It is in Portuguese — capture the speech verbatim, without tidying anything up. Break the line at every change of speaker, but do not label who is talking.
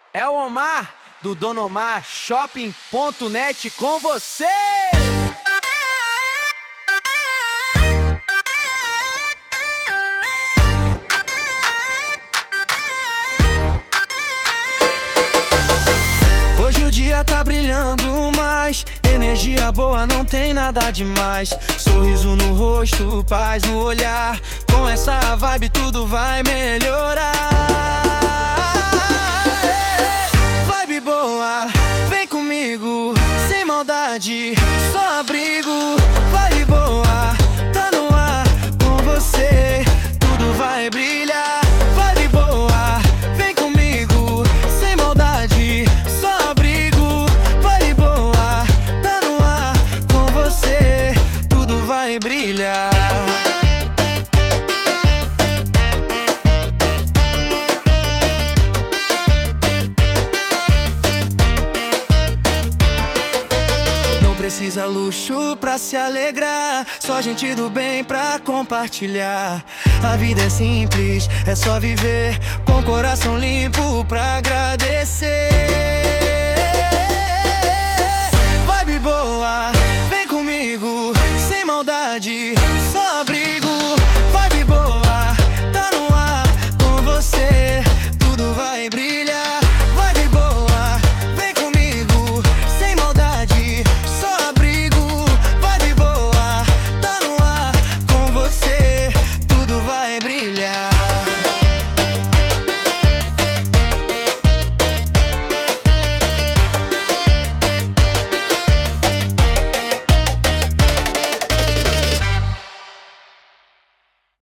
É o Omar, do Dono Omar Shopping ponto net com você! Hoje o dia tá brilhando mais, energia boa, não tem nada demais. Sorriso no rosto, paz no olhar, com essa vibe tudo vai melhorar. Vibe boa, vem comigo, sem maldade, só abrigo. Vibe boa, tá no ar, com você tudo vai brilhar. Vibe boa, vem comigo, sem maldade, só abrigo. Vibe boa, tá no ar, com você tudo vai brilhar. Precisa luxo pra se alegrar, só gente do bem pra compartilhar. A vida é simples, é só viver com coração limpo pra agradecer. Vibe boa,